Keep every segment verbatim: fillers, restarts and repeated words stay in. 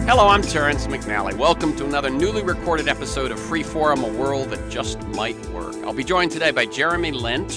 Hello, I'm Terrence McNally. Welcome to another newly recorded episode of Freeform, a world that just might work. I'll be joined today by Jeremy Lent,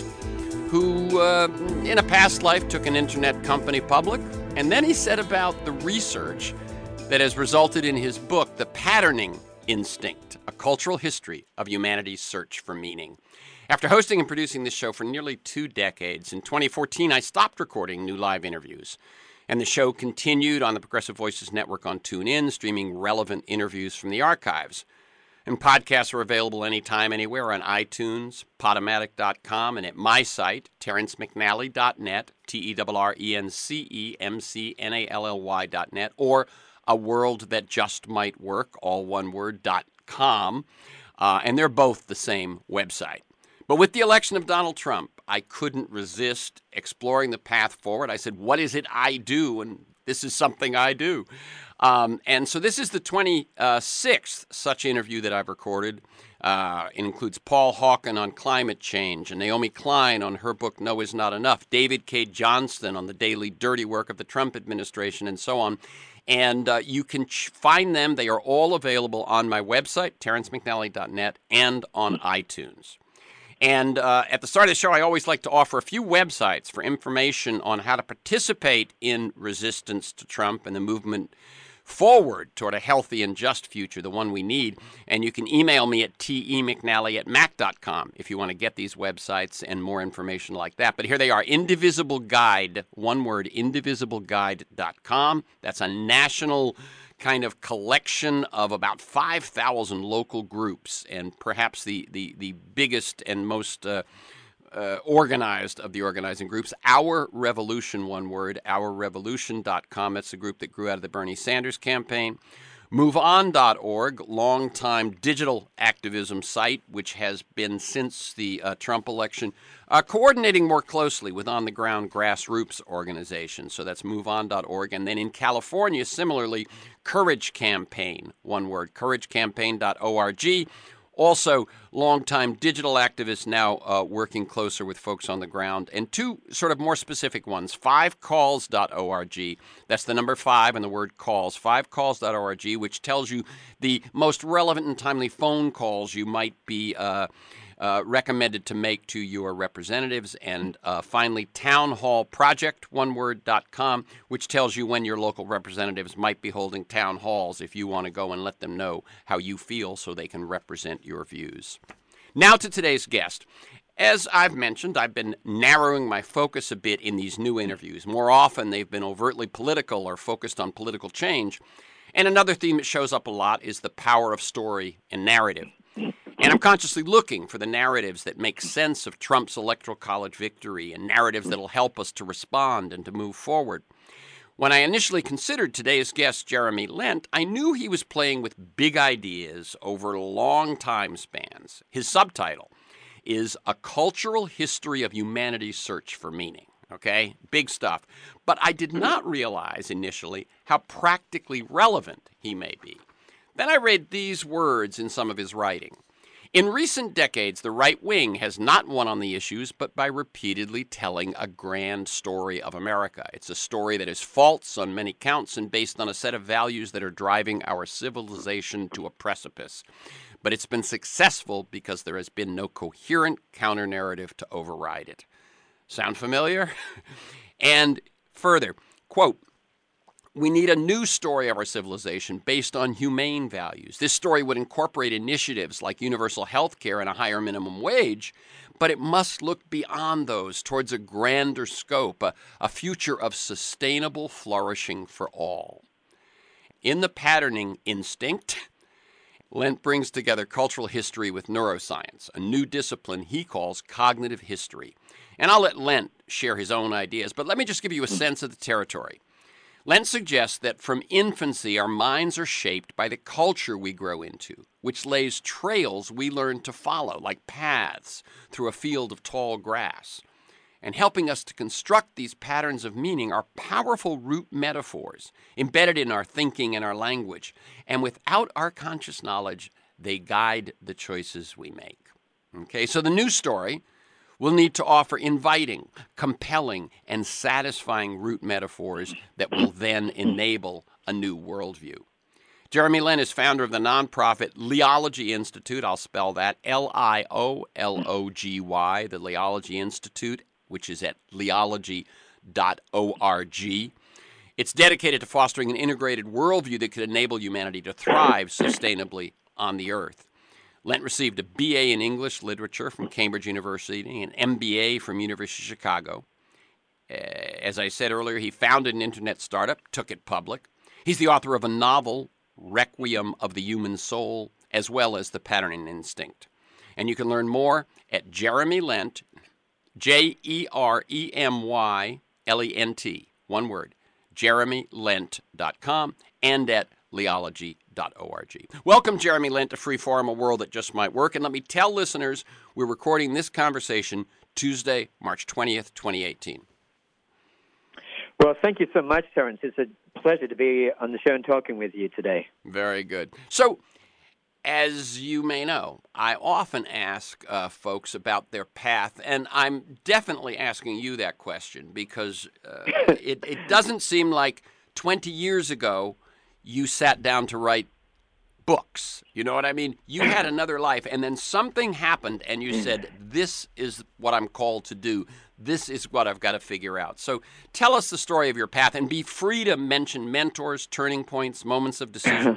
who uh, in a past life took an internet company public, and then he set about the research that has resulted in his book, The Patterning Instinct, A Cultural History of Humanity's Search for Meaning. After hosting and producing this show for nearly two decades, in twenty fourteen I stopped recording new live interviews. And the show continued on the Progressive Voices Network on TuneIn, streaming relevant interviews from the archives. And podcasts are available anytime, anywhere on iTunes, Podomatic dot com, and at my site, terrence mcnally dot net, T E R R E N C E M C N A L L Y dot net, or A World That Just Might Work, all one word, dot com. Uh, and they're both the same website. But with the election of Donald Trump, I couldn't resist exploring the path forward. I said, what is it I do? And this is something I do. Um, and so this is the twenty-sixth such interview that I've recorded. Uh, it includes Paul Hawken on climate change, and Naomi Klein on her book, No Is Not Enough, David K. Johnston on the daily dirty work of the Trump administration, and so on. And uh, you can ch- find them. They are all available on my website, terrence mcnally dot net, and on iTunes. And uh, at the start of the show, I always like to offer a few websites for information on how to participate in resistance to Trump and the movement forward toward a healthy and just future, the one we need. And you can email me at temcnally at mac dot com if you want to get these websites and more information like that. But here they are, Indivisible Guide, one word, indivisible guide dot com. That's a national kind of collection of about five thousand local groups, and perhaps the, the, the biggest and most uh, uh, organized of the organizing groups. Our Revolution, one word, our revolution dot com. That's the group that grew out of the Bernie Sanders campaign. move on dot org, longtime digital activism site, which has been since the uh, Trump election, uh, coordinating more closely with on-the-ground grassroots organizations. So that's move on dot org. And then in California, similarly, Courage Campaign, one word, courage campaign dot org. Also, longtime digital activists now uh, working closer with folks on the ground. And two sort of more specific ones, five calls dot org. That's the number five and the word calls, five calls dot org, which tells you the most relevant and timely phone calls you might be uh, uh, recommended to make to your representatives. And uh, finally, town hall project, one word, dot com, which tells you when your local representatives might be holding town halls if you want to go and let them know how you feel so they can represent your views. Now to today's guest. As I've mentioned, I've been narrowing my focus a bit in these new interviews. More often, they've been overtly political or focused on political change. And another theme that shows up a lot is the power of story and narrative. And I'm consciously looking for the narratives that make sense of Trump's electoral college victory and narratives that will help us to respond and to move forward. When I initially considered today's guest, Jeremy Lent, I knew he was playing with big ideas over long time spans. His subtitle is A Cultural History of Humanity's Search for Meaning. Okay? Big stuff. But I did not realize initially how practically relevant he may be. Then I read these words in some of his writing. In recent decades, the right wing has not won on the issues, but by repeatedly telling a grand story of America. It's a story that is false on many counts and based on a set of values that are driving our civilization to a precipice. But it's been successful because there has been no coherent counter-narrative to override it. Sound familiar? And further, quote, we need a new story of our civilization based on humane values. This story would incorporate initiatives like universal health care and a higher minimum wage, but it must look beyond those towards a grander scope, a, a future of sustainable flourishing for all. In The Patterning Instinct, Lent brings together cultural history with neuroscience, a new discipline he calls cognitive history. And I'll let Lent share his own ideas, but let me just give you a sense of the territory. Lent suggests that from infancy, our minds are shaped by the culture we grow into, which lays trails we learn to follow, like paths through a field of tall grass. And helping us to construct these patterns of meaning are powerful root metaphors embedded in our thinking and our language. And without our conscious knowledge, they guide the choices we make. Okay, so the new story will need to offer inviting, compelling, and satisfying root metaphors that will then enable a new worldview. Jeremy Lent is founder of the nonprofit Liology Institute. I'll spell that L I O L O G Y, the Liology Institute, which is at liology dot org. It's dedicated to fostering an integrated worldview that could enable humanity to thrive sustainably on the earth. Lent received a B A in English Literature from Cambridge University, an M B A from University of Chicago. Uh, as I said earlier, he founded an internet startup, took it public. He's the author of a novel, Requiem of the Human Soul, as well as The Patterning Instinct. And you can learn more at Jeremy Lent, J E R E M Y L E N T, one word, jeremy lent dot com, and at liology dot org. Welcome, Jeremy Lent, to Freeform, a world that just might work. And let me tell listeners, we're recording this conversation Tuesday, March twentieth, twenty eighteen. Well, thank you so much, Terence. It's a pleasure to be on the show and talking with you today. Very good. So, as you may know, I often ask uh, folks about their path, and I'm definitely asking you that question because uh, it, it doesn't seem like twenty years ago you sat down to write books. You know what I mean? You had another life, and then something happened, and you said, this is what I'm called to do. This is what I've got to figure out. So tell us the story of your path, and be free to mention mentors, turning points, moments of decision.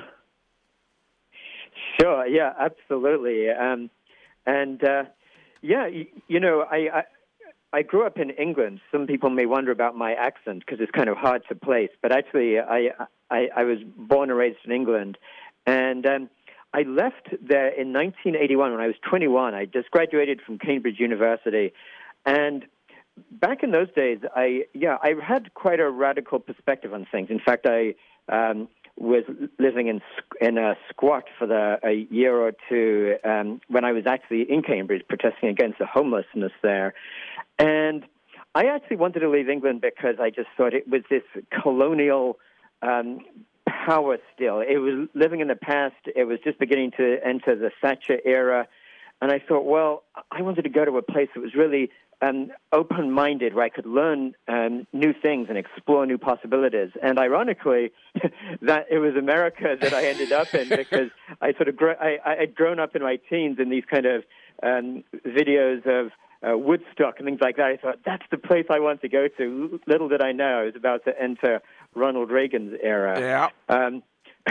Sure, yeah, absolutely. Um, and, uh, yeah, you, you know, I, I I grew up in England. Some people may wonder about my accent because it's kind of hard to place. But actually, I, I, I was born and raised in England. And um, I left there in nineteen eighty-one when I was twenty-one. I just graduated from Cambridge University. And back in those days, I yeah, I had quite a radical perspective on things. In fact, I um, was living in in a squat for the, a year or two um, when I was actually in Cambridge protesting against the homelessness there. And I actually wanted to leave England because I just thought it was this colonial um, power still. It was living in the past. It was just beginning to enter the Thatcher era. And I thought, well, I wanted to go to a place that was really um, open-minded, where I could learn um, new things and explore new possibilities. And ironically, that it was America that I ended up in because I sort of gr- I, I'd grown up in my teens in these kind of um, videos of uh, Woodstock and things like that. I thought, that's the place I want to go to. Little did I know I was about to enter Ronald Reagan's era. Yeah. Um,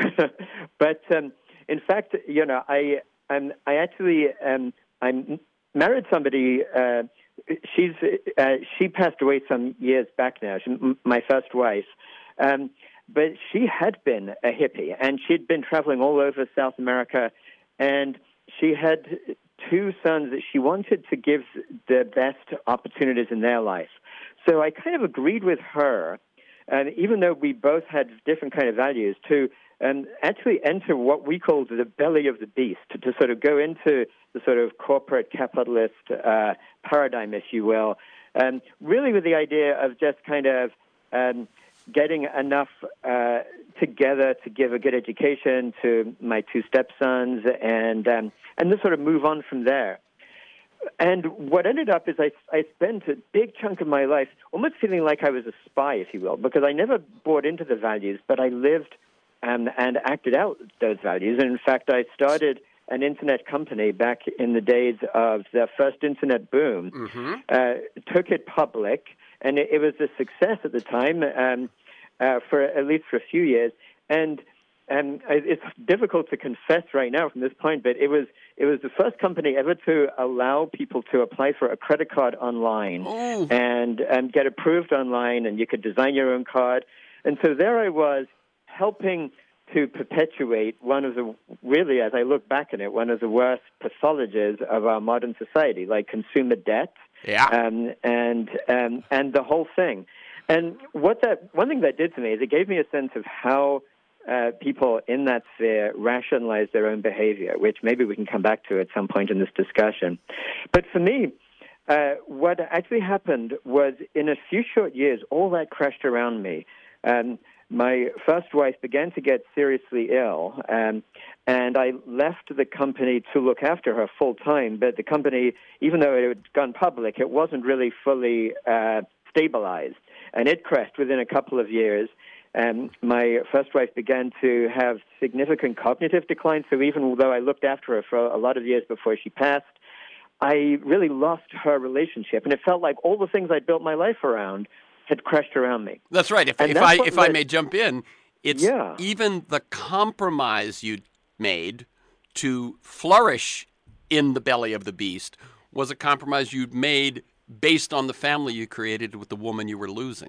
but um, in fact, you know, I um, I actually um, I married somebody. Uh, she's uh, she passed away some years back now. She, my first wife, um, but she had been a hippie, and she'd been traveling all over South America, and she had two sons that she wanted to give the best opportunities in their life. So I kind of agreed with her. And even though we both had different kind of values, to um, actually enter what we called the belly of the beast, to, to sort of go into the sort of corporate capitalist uh, paradigm, if you will, um, really with the idea of just kind of um, getting enough uh, together to give a good education to my two stepsons, and um, and then sort of move on from there. And what ended up is I, I spent a big chunk of my life almost feeling like I was a spy, if you will, because I never bought into the values, but I lived um, and acted out those values. And in fact, I started an internet company back in the days of the first internet boom, mm-hmm. uh, took it public, and it, it was a success at the time um, uh, for at least for a few years. And And it's difficult to confess right now from this point, but it was it was the first company ever to allow people to apply for a credit card online oh. and and get approved online, and you could design your own card. And so there I was, helping to perpetuate one of the, really, as I look back on it, one of the worst pathologies of our modern society, like consumer debt, yeah, um, and um, and the whole thing. And what that one thing that did to me is it gave me a sense of how Uh, people in that sphere rationalize their own behavior, which maybe we can come back to at some point in this discussion. But for me, uh, what actually happened was in a few short years, all that crashed around me. Um, my first wife began to get seriously ill, um, and I left the company to look after her full time. But the company, even though it had gone public, it wasn't really fully uh, stabilized, and it crashed within a couple of years. um, my first wife began to have significant cognitive decline. So even though I looked after her for a lot of years before she passed, I really lost her relationship. And it felt like all the things I'd built my life around had crashed around me. That's right. If, if I if led, I may jump in, it's yeah. even the compromise you made to flourish in the belly of the beast was a compromise you'd made based on the family you created with the woman you were losing.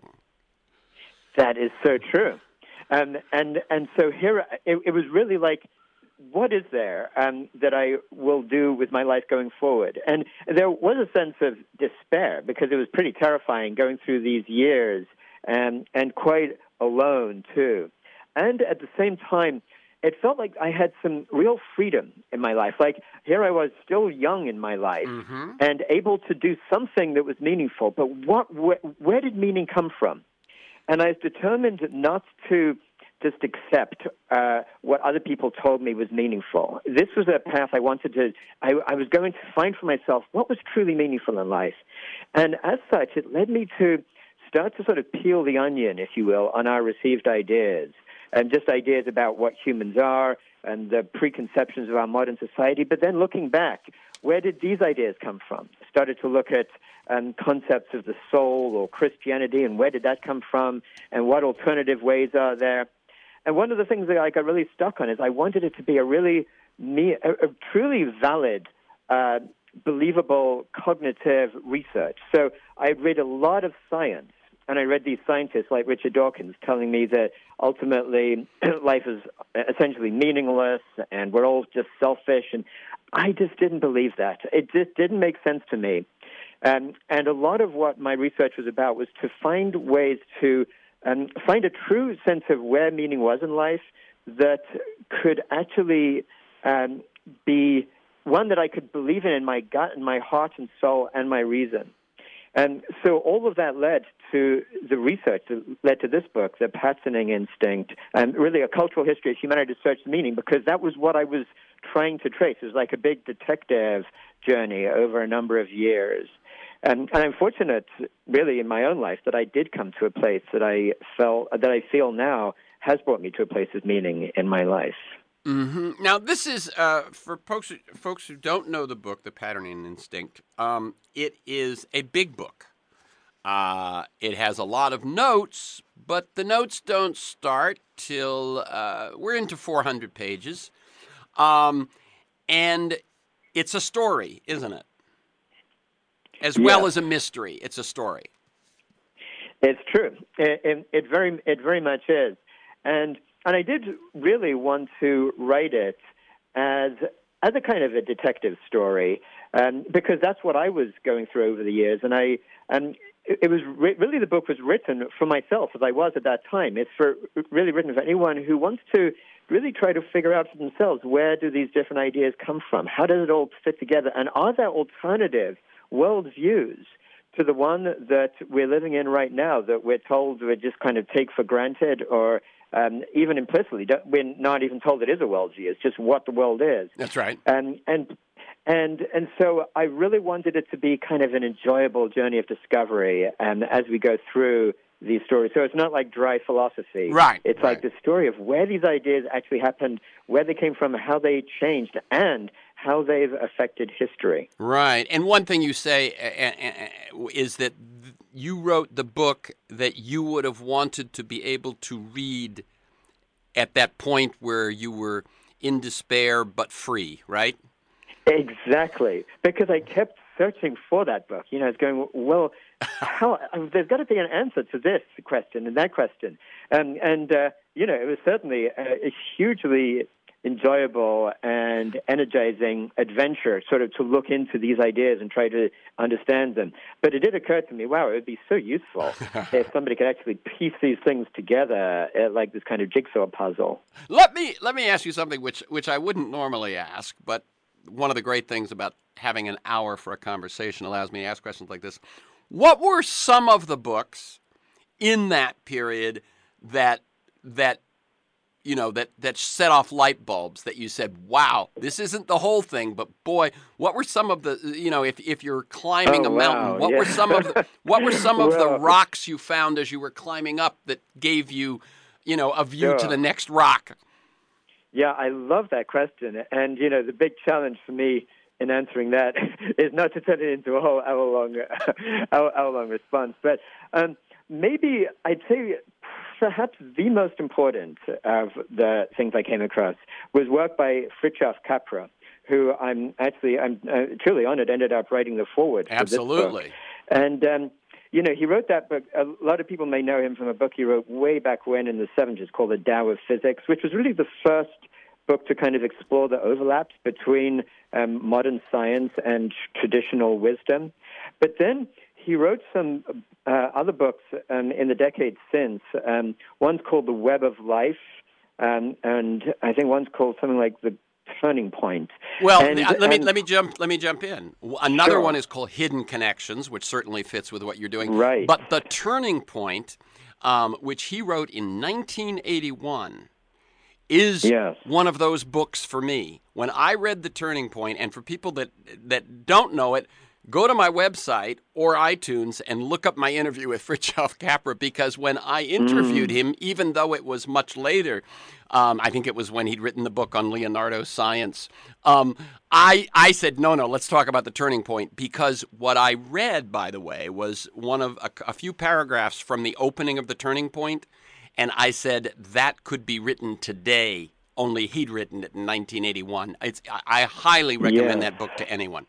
That is so true. Um, and and so here, it, it was really like, what is there um, that I will do with my life going forward? And there was a sense of despair because it was pretty terrifying going through these years and, and quite alone, too. And at the same time, it felt like I had some real freedom in my life. Like, here I was still young in my life mm-hmm. and able to do something that was meaningful. But what, where, where did meaning come from? And I was determined not to just accept uh, what other people told me was meaningful. This was a path I wanted to, I, I was going to find for myself what was truly meaningful in life. And as such, it led me to start to sort of peel the onion, if you will, on our received ideas. And just ideas about what humans are and the preconceptions of our modern society. But then looking back, where did these ideas come from? I started to look at um, concepts of the soul or Christianity, and where did that come from, and what alternative ways are there. And one of the things that I got really stuck on is I wanted it to be a really, me, a, a truly valid, uh, believable cognitive research. So I read a lot of science. And I read these scientists like Richard Dawkins telling me that ultimately life is essentially meaningless and we're all just selfish. And I just didn't believe that. It just didn't make sense to me. Um, and a lot of what my research was about was to find ways to um, find a true sense of where meaning was in life that could actually um, be one that I could believe in in my gut and my heart and soul and my reason. And so all of that led to the research that led to this book, The Patterning Instinct, and really a cultural history of humanity to search meaning, because that was what I was trying to trace. It was like a big detective journey over a number of years. And, and I'm fortunate, really, in my own life that I did come to a place that I felt, that I feel now has brought me to a place of meaning in my life. Mm-hmm. Now, this is, uh, for folks who, folks who don't know the book, The Patterning Instinct, um, it is a big book. Uh, it has a lot of notes, but the notes don't start till uh, we're into four hundred pages. Um, and it's a story, isn't it? As well yeah. as a mystery, it's a story. It's true. It, it, it very, it very much is. And And I did really want to write it as as a kind of a detective story, um, because that's what I was going through over the years. And I and it, it was re- really the book was written for myself, as I was at that time. It's for really written for anyone who wants to really try to figure out for themselves, where do these different ideas come from? How does it all fit together? And are there alternative worldviews to the one that we're living in right now, that we're told we just kind of take for granted, or um, even implicitly, we're not even told it is a worldview. It's just what the world is. That's right. And and and and so I really wanted it to be kind of an enjoyable journey of discovery, um, as we go through these stories. So it's not like dry philosophy. Right. It's right. like the story of where these ideas actually happened, where they came from, how they changed, and how they've affected history. Right. And one thing you say uh, uh, is that you wrote the book that you would have wanted to be able to read at that point where you were in despair but free, right? Exactly. Because I kept searching for that book. You know, I was going, well, how, there's got to be an answer to this question and that question. Um, and, uh, you know, it was certainly a, a hugely enjoyable and energizing adventure, sort of to look into these ideas and try to understand them. But it did occur to me, wow, it would be so useful if somebody could actually piece these things together uh, like this kind of jigsaw puzzle. Let me let me ask you something which which I wouldn't normally ask, but one of the great things about having an hour for a conversation allows me to ask questions like this. What were some of the books in that period that that you know, that, that set off light bulbs that you said, wow, this isn't the whole thing, but boy, what were some of the, you know, if if you're climbing oh, a mountain, wow, what yeah. were some of the, what were some of well, the rocks you found as you were climbing up that gave you you know, a view Sure. to the next rock? Yeah, I love that question. And, you know, the big challenge for me in answering that is not to turn it into a whole hour-long hour, hour-long response. But um, maybe I'd say perhaps the most important of the things I came across was work by Fritjof Capra, who I'm actually, I'm uh, truly honored, ended up writing the foreword for Absolutely. this book. And, um, you know, he wrote that book. A lot of people may know him from a book he wrote way back when in the seventies called The Tao of Physics, which was really the first book to kind of explore the overlaps between um, modern science and traditional wisdom. But then he wrote some uh, other books um, in the decades since. Um, one's called The Web of Life, um, and I think one's called something like The Turning Point. Well, and, uh, let me and, let me jump let me jump in. Another Sure. one is called Hidden Connections, which certainly fits with what you're doing. Right. But The Turning Point, um, which he wrote in nineteen eighty-one, is Yes. one of those books for me. When I read The Turning Point, and for people that that don't know it, go to my website or iTunes and look up my interview with Fritjof Capra, because when I interviewed Mm. him, even though it was much later, um, I think it was when he'd written the book on Leonardo science, um, I, I said, no, no, let's talk about The Turning Point, because what I read, by the way, was one of a, a few paragraphs from the opening of The Turning Point, and I said that could be written today, only he'd written it in nineteen eighty-one. It's, I, I highly recommend Yes. that book to anyone.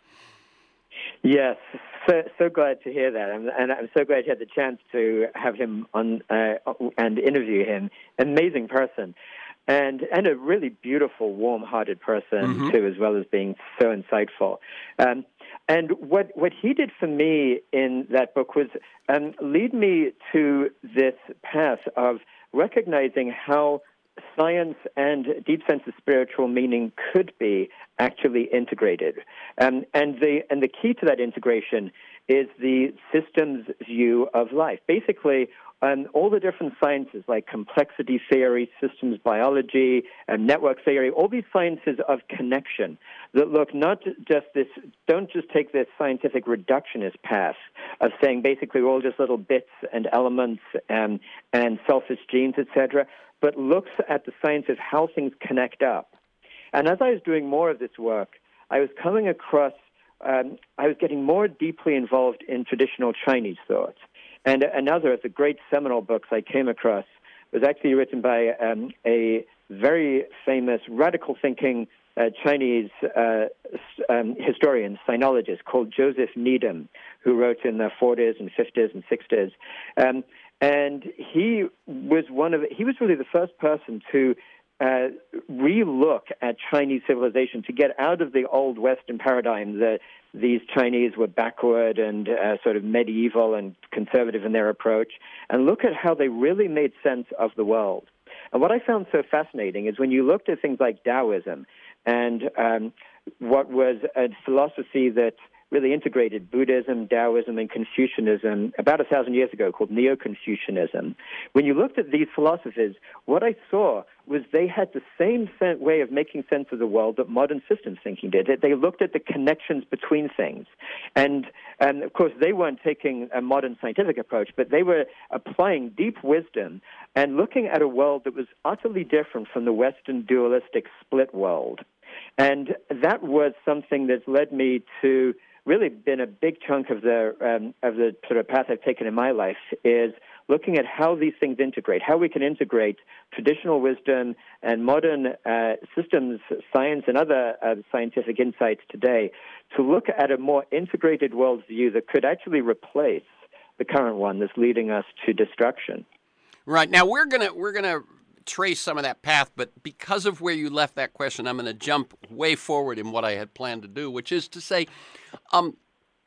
Yes, so, so glad to hear that, and, and I'm so glad you had the chance to have him on uh, and interview him. Amazing person, and and a really beautiful, warm-hearted person Mm-hmm. too, as well as being so insightful. Um, and what what he did for me in that book was um, lead me to this path of recognizing how science and deep sense of spiritual meaning could be actually integrated. Um, and the and the key to that integration is the systems view of life. Basically, um, all the different sciences like complexity theory, systems biology, and network theory, all these sciences of connection that look not just this, don't just take this scientific reductionist path of saying basically we're all just little bits and elements and, and selfish genes, et cetera, but looks at the science of how things connect up. And as I was doing more of this work, I was coming across, um, I was getting more deeply involved in traditional Chinese thought. And another of the great seminal books I came across was actually written by um, a very famous radical thinking uh, Chinese uh, um, historian, sinologist called Joseph Needham, who wrote in the forties and fifties and sixties. Um, and he was one of, he was really the first person to Uh, re-look at Chinese civilization, to get out of the old Western paradigm that these Chinese were backward and uh, sort of medieval and conservative in their approach, and look at how they really made sense of the world. And what I found so fascinating is when you looked at things like Taoism and um, what was a philosophy that really integrated Buddhism, Taoism, and Confucianism about a thousand years ago called Neo-Confucianism. When you looked at these philosophies, what I saw was they had the same way of making sense of the world that modern systems thinking did. They looked at the connections between things. And, and of course, they weren't taking a modern scientific approach, but they were applying deep wisdom and looking at a world that was utterly different from the Western dualistic split world. And that was something that's led me to really been a big chunk of the um, of the sort of path I've taken in my life, is looking at how these things integrate, how we can integrate traditional wisdom and modern uh, systems science and other uh, scientific insights today to look at a more integrated worldview that could actually replace the current one that's leading us to destruction. Right. Now we're gonna we're gonna trace some of that path, but because of where you left that question, I'm going to jump way forward in what I had planned to do, which is to say, um,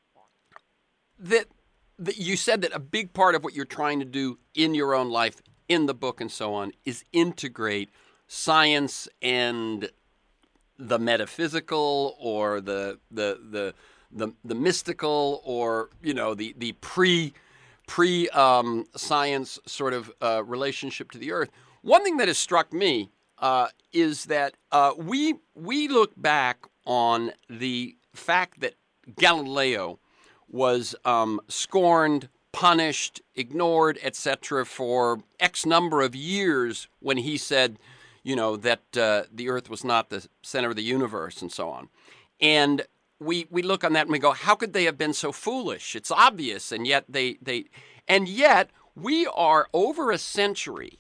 that, that you said that a big part of what you're trying to do in your own life, in the book and so on, is integrate science and the metaphysical, or the the the the, the mystical, or you know the the pre pre um, science sort of uh, relationship to the earth. One thing that has struck me uh, is that uh, we we look back on the fact that Galileo was um, scorned, punished, ignored, et cetera, for X number of years when he said, you know, that uh, the Earth was not the center of the universe and so on. And we we look on that and we go, how could they have been so foolish? It's obvious, and yet they they and yet we are over a century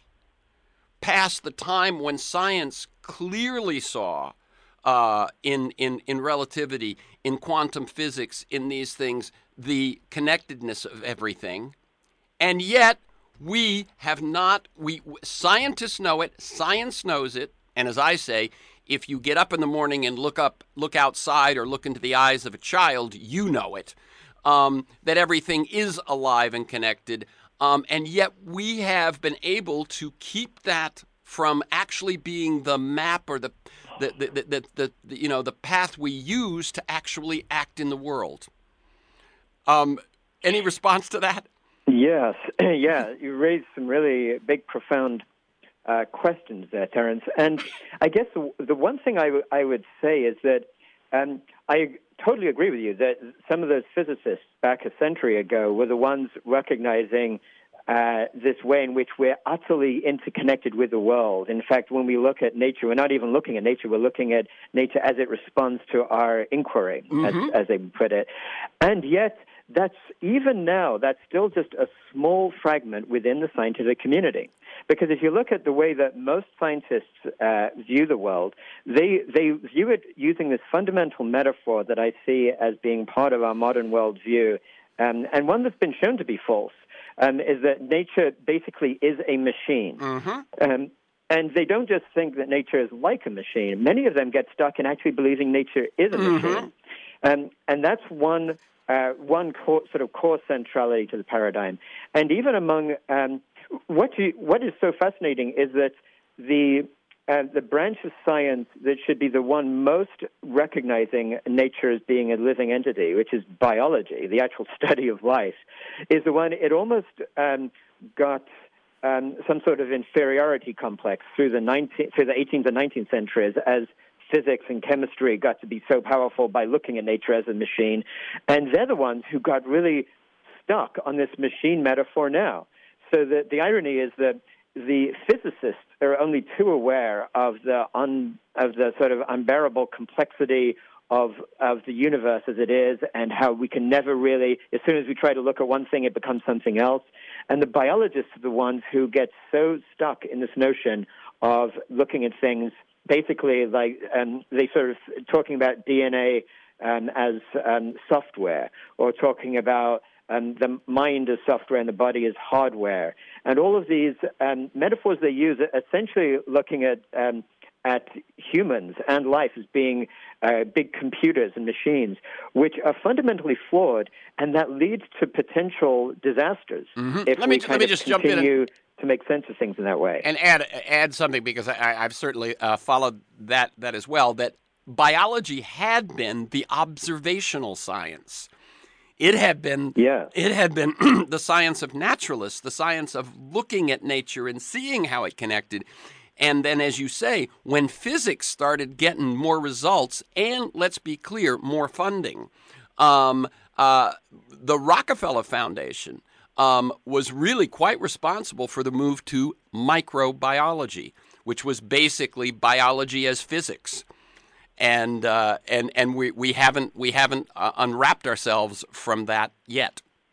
past the time when science clearly saw uh, in in in relativity, in quantum physics, in these things, the connectedness of everything, and yet we have not. We scientists know it. Science knows it, and as I say, if you get up in the morning and look up, look outside, or look into the eyes of a child, you know it, um, that everything is alive and connected. Um, and yet we have been able to keep that from actually being the map or the the, the, the, the, the, the you know the path we use to actually act in the world. Um, any response to that? Yes, yeah, you raised some really big, profound Uh, questions there, Terence. And I guess the, the one thing I, w- I would say is that um, I totally agree with you that some of those physicists back a century ago were the ones recognizing uh, this way in which we're utterly interconnected with the world. In fact, when we look at nature, we're not even looking at nature, we're looking at nature as it responds to our inquiry, mm-hmm. as, as they put it. And yet, that's even now, that's still just a small fragment within the scientific community. Because if you look at the way that most scientists uh, view the world, they they view it using this fundamental metaphor that I see as being part of our modern worldview, um, and one that's been shown to be false, um, is that nature basically is a machine. Mm-hmm. Um, and they don't just think that nature is like a machine. Many of them get stuck in actually believing nature is a mm-hmm. machine. Um, and that's one uh, one core, sort of core centrality to the paradigm. And even among... Um, What you, what is so fascinating is that the uh, the branch of science that should be the one most recognizing nature as being a living entity, which is biology, the actual study of life, is the one it almost um, got um, some sort of inferiority complex through the nineteenth, through the eighteenth and nineteenth centuries as physics and chemistry got to be so powerful by looking at nature as a machine, and they're the ones who got really stuck on this machine metaphor now. So the, the irony is that the physicists are only too aware of the un, of the sort of unbearable complexity of of the universe as it is, and how we can never really, as soon as we try to look at one thing, it becomes something else. And the biologists are the ones who get so stuck in this notion of looking at things basically like um, they sort of talking about D N A um, as um, software, or talking about Um, the mind is software and the body is hardware. And all of these um, metaphors they use are essentially looking at um, at humans and life as being uh, big computers and machines, which are fundamentally flawed, and that leads to potential disasters mm-hmm. if let we me, kind let me of just jump in continue and, to make sense of things in that way. And add add something, because I, I've certainly uh, followed that that as well, that biology had been the observational science. It had been, yeah. it had been the science of naturalists, the science of looking at nature and seeing how it connected. And then, as you say, when physics started getting more results and, let's be clear, more funding, um, uh, the Rockefeller Foundation um, was really quite responsible for the move to microbiology, which was basically biology as physics. And uh, and and we, we haven't we haven't uh, unwrapped ourselves from that yet.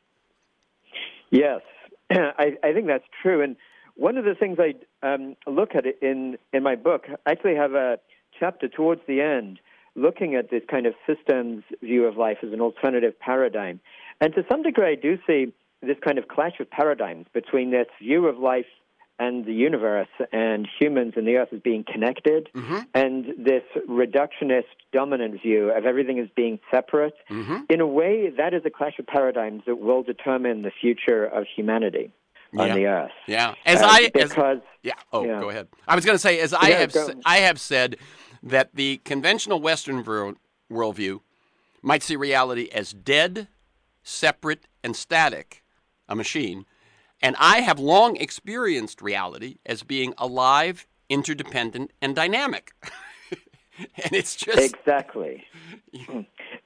Yes, I, I think that's true. And one of the things I um, look at it in in my book, I actually have a chapter towards the end looking at this kind of systems view of life as an alternative paradigm. And to some degree, I do see this kind of clash of paradigms between this view of life and the universe and humans and the earth as being connected, mm-hmm. and this reductionist dominant view of everything as being separate. Mm-hmm. In a way, that is a clash of paradigms that will determine the future of humanity on yeah. the earth. Yeah. As uh, I because as, yeah. Oh, yeah. go ahead. I was going to say, as I yeah, have go. I have said, that the conventional Western world, worldview might see reality as dead, separate, and static, a machine. And I have long experienced reality as being alive, interdependent, and dynamic. And it's just... Exactly.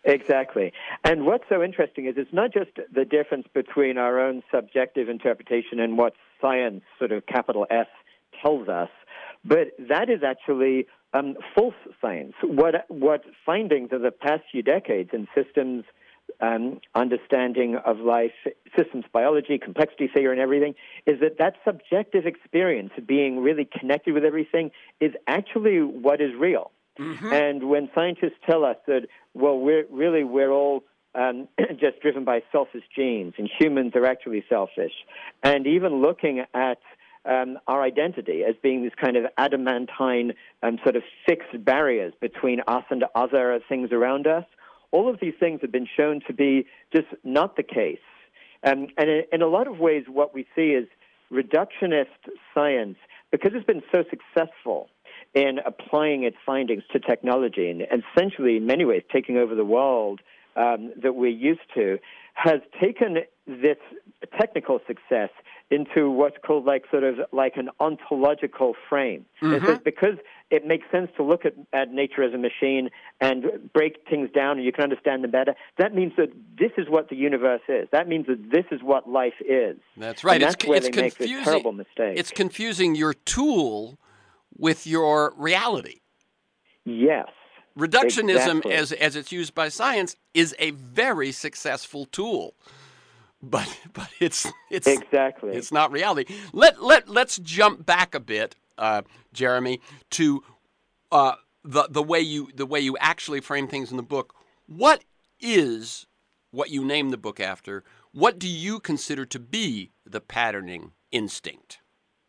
Exactly. And what's so interesting is it's not just the difference between our own subjective interpretation and what science, sort of capital S, tells us, but that is actually um, false science. What what findings of the past few decades in systems um, understanding of life, systems biology, complexity theory, and everything, is that that subjective experience of being really connected with everything is actually what is real. Mm-hmm. And when scientists tell us that, well, we're really we're all um, just driven by selfish genes, and humans are actually selfish, and even looking at um, our identity as being this kind of adamantine um, sort of fixed barriers between us and other things around us, all of these things have been shown to be just not the case. Um, and in, in a lot of ways, what we see is reductionist science, because it's been so successful in applying its findings to technology and essentially, in many ways, taking over the world um, that we're used to, has taken this technical success into what's called like sort of like an ontological frame. Mm-hmm. It says because it makes sense to look at, at nature as a machine and break things down and you can understand them better, that means that this is what the universe is. That means that this is what life is. That's right. And that's it's, where it's they confusing. make this terrible mistake. It's confusing your tool with your reality. Yes. Reductionism, exactly. as as it's used by science, is a very successful tool, but but it's it's exactly it's not reality. Let let let's jump back a bit, uh, Jeremy, to uh, the the way you the way you actually frame things in the book. What is what you name the book after? What do you consider to be the patterning instinct?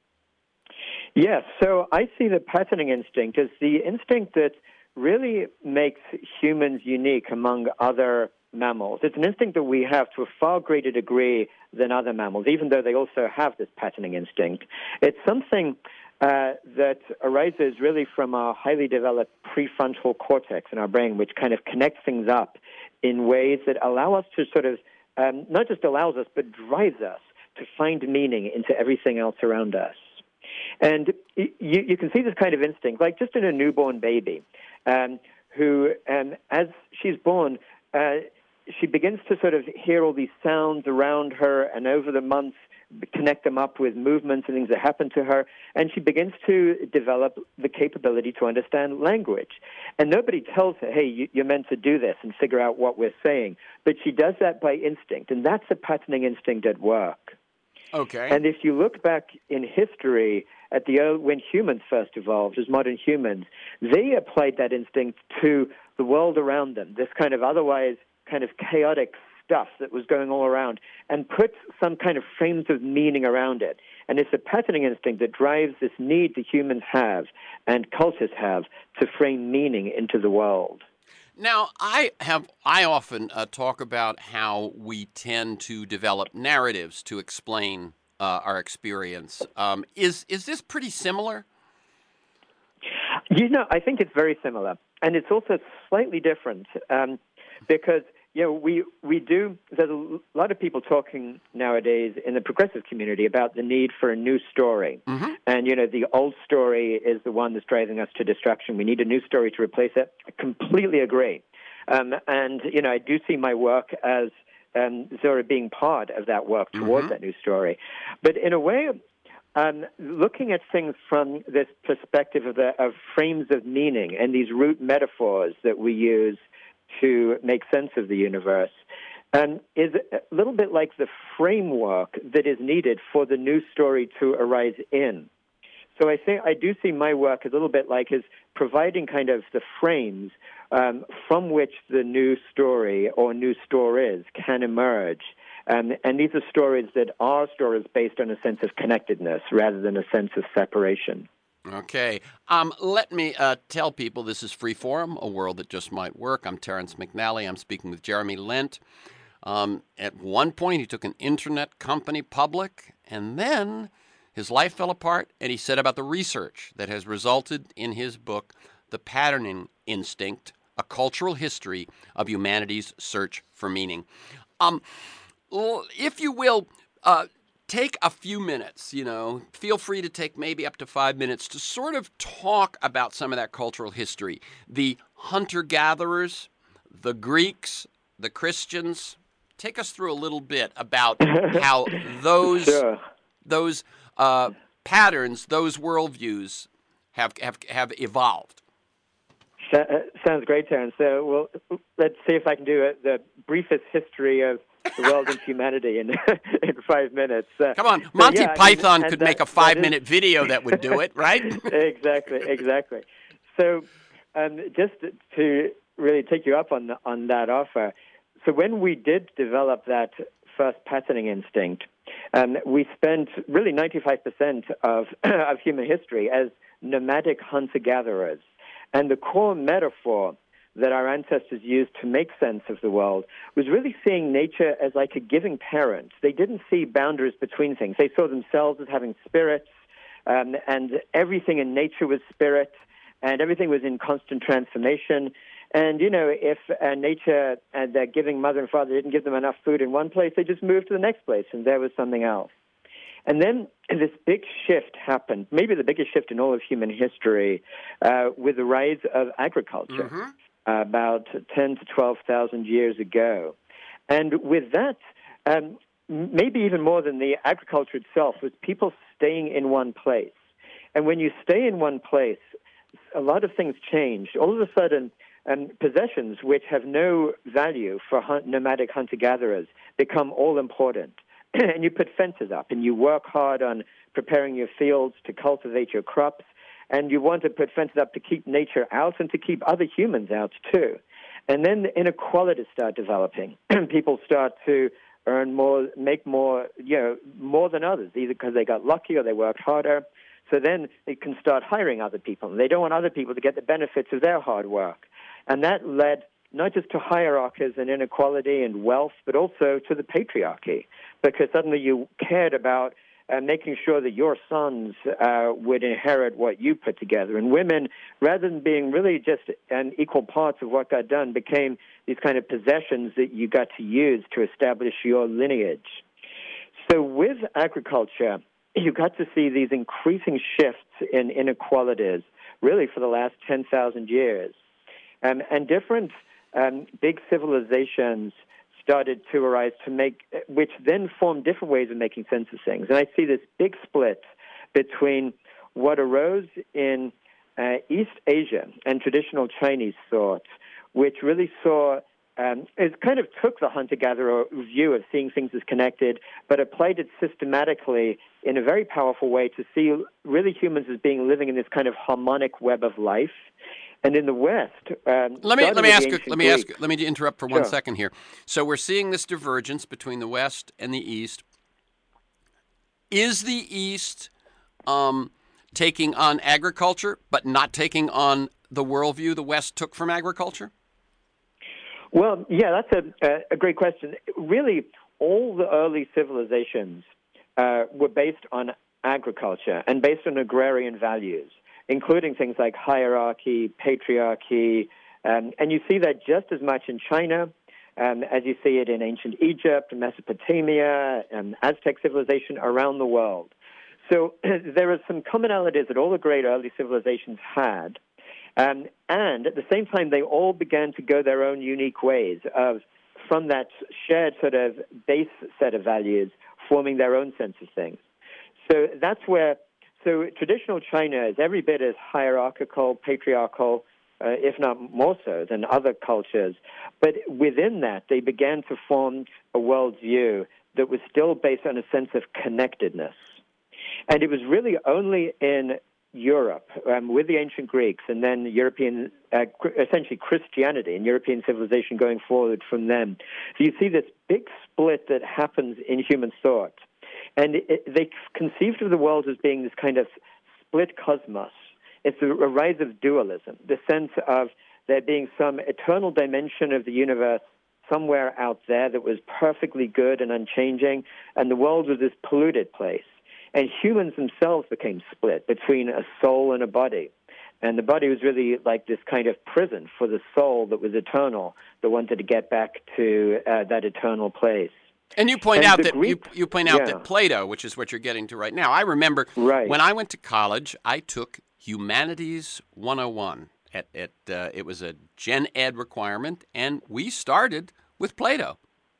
Yes, so I see the patterning instinct as the instinct that really makes humans unique among other mammals. It's an instinct that we have to a far greater degree than other mammals, even though they also have this patterning instinct. It's something uh, that arises really from our highly developed prefrontal cortex in our brain, which kind of connects things up in ways that allow us to sort of, um, not just allows us, but drives us to find meaning into everything else around us. And you, you can see this kind of instinct, like just in a newborn baby, um, who, um, as she's born, uh, she begins to sort of hear all these sounds around her, and over the months connect them up with movements and things that happen to her, and she begins to develop the capability to understand language. And nobody tells her, hey, you, you're meant to do this and figure out what we're saying, but she does that by instinct, and that's a patterning instinct at work. Okay. And if you look back in history at the early, when humans first evolved as modern humans, they applied that instinct to the world around them, this kind of otherwise kind of chaotic stuff that was going all around, and put some kind of frames of meaning around it. And it's a patterning instinct that drives this need that humans have and cultures have to frame meaning into the world. Now, I have I often uh, talk about how we tend to develop narratives to explain uh, our experience. Um, is is this pretty similar? You know, I think it's very similar, and it's also slightly different um, because you know we we do. There's a lot of people talking nowadays in the progressive community about the need for a new story, mm-hmm. and you know the old story is the one that's driving us to destruction. We need a new story to replace it. I completely agree, um, and you know I do see my work as um, sort of being part of that work towards mm-hmm. that new story, but in a way. Um, looking at things from this perspective of, the, of frames of meaning and these root metaphors that we use to make sense of the universe um, is a little bit like the framework that is needed for the new story to arise in. So I think I do see my work as a little bit like as providing kind of the frames um, from which the new story or new stories can emerge. Um, and these are stories that are stories based on a sense of connectedness rather than a sense of separation. Okay. Um, let me uh, tell people this is Freeform, a world that just might work. I'm Terrence McNally. I'm speaking with Jeremy Lent. Um, at one point, he took an internet company public, and then his life fell apart, and he said about the research that has resulted in his book, The Patterning Instinct, A Cultural History of Humanity's Search for Meaning. Um, If you will, uh, take a few minutes, you know, feel free to take maybe up to five minutes to sort of talk about some of that cultural history. The hunter-gatherers, the Greeks, the Christians. Take us through a little bit about how those Sure. those uh, patterns, those worldviews, have have have evolved. So, uh, sounds great, Terence. So, well, let's see if I can do it, the briefest history of the world and humanity in in five minutes. Uh, Come on, so, Monty yeah, Python I mean, could that, make a that five-minute is... video that would do it, right? exactly, exactly. So, um, just to really take you up on on that offer, so when we did develop that first patterning instinct, um, we spent really ninety-five percent of of human history as nomadic hunter-gatherers. And the core metaphor that our ancestors used to make sense of the world was really seeing nature as like a giving parent. They didn't see boundaries between things. They saw themselves as having spirits, um, and everything in nature was spirit, and everything was in constant transformation. And, you know, if uh, nature and their giving mother and father didn't give them enough food in one place, they just moved to the next place, and there was something else. And then this big shift happened, maybe the biggest shift in all of human history, uh, with the rise of agriculture, Mm-hmm. uh, about ten to twelve thousand years ago. And with that, um, maybe even more than the agriculture itself, was people staying in one place. And when you stay in one place, a lot of things change. All of a sudden, um, possessions which have no value for hunt, nomadic hunter-gatherers become all important. And you put fences up, and you work hard on preparing your fields to cultivate your crops, and you want to put fences up to keep nature out and to keep other humans out too. And then inequalities start developing. People start to earn more, make more, you know, more than others, either because they got lucky or they worked harder. So then they can start hiring other people, and they don't want other people to get the benefits of their hard work. And that led not just to hierarchies and inequality and wealth, but also to the patriarchy, because suddenly you cared about uh, making sure that your sons uh, would inherit what you put together. And women, rather than being really just an equal parts of what got done, became these kind of possessions that you got to use to establish your lineage. So with agriculture, you got to see these increasing shifts in inequalities, really for the last ten thousand years. Um, and different um, big civilizations started to arise to make, which then formed different ways of making sense of things. And I see this big split between what arose in uh, East Asia and traditional Chinese thought, which really saw, um, it kind of took the hunter-gatherer view of seeing things as connected, but applied it systematically in a very powerful way to see really humans as being living in this kind of harmonic web of life. And in the West, um, let me let me ask you, let me Greeks. ask let me interrupt for Sure. one second here. So we're seeing this divergence between the West and the East. Is the East um, taking on agriculture, but not taking on the worldview the West took from agriculture? Well, yeah, that's a, a great question. Really, all the early civilizations uh, were based on agriculture and based on agrarian values, including things like hierarchy, patriarchy, um, and you see that just as much in China um, as you see it in ancient Egypt, Mesopotamia, and Aztec civilization around the world. So there are some commonalities that all the great early civilizations had, um, and at the same time they all began to go their own unique ways of, from that shared sort of base set of values, forming their own sense of things. So that's where So traditional China is every bit as hierarchical, patriarchal, uh, if not more so than other cultures. But within that, they began to form a worldview that was still based on a sense of connectedness. And it was really only in Europe, um, with the ancient Greeks, and then European, uh, essentially Christianity and European civilization going forward from them. So you see this big split that happens in human thought. And it, they conceived of the world as being this kind of split cosmos. It's a, a rise of dualism, the sense of there being some eternal dimension of the universe somewhere out there that was perfectly good and unchanging, and the world was this polluted place. And humans themselves became split between a soul and a body. And the body was really like this kind of prison for the soul that was eternal, that wanted to get back to uh, that eternal place. And you point And out the that Greeks- you, you point out yeah. that Plato, which is what you're getting to right now. I remember Right. when I went to college, I took Humanities one oh one. At, at uh, it was a gen ed requirement, and we started with Plato.